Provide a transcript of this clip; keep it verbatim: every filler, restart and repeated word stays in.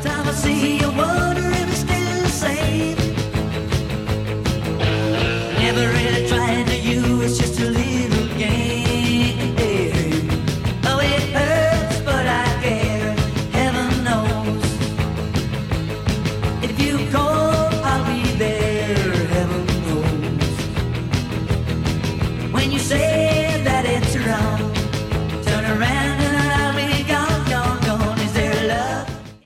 time I see you, wonder if it's still the same. Never really tried to you, it's just a little game. Oh, it hurts, but I care, heaven knows. If you call, I'll be there, heaven knows. When you say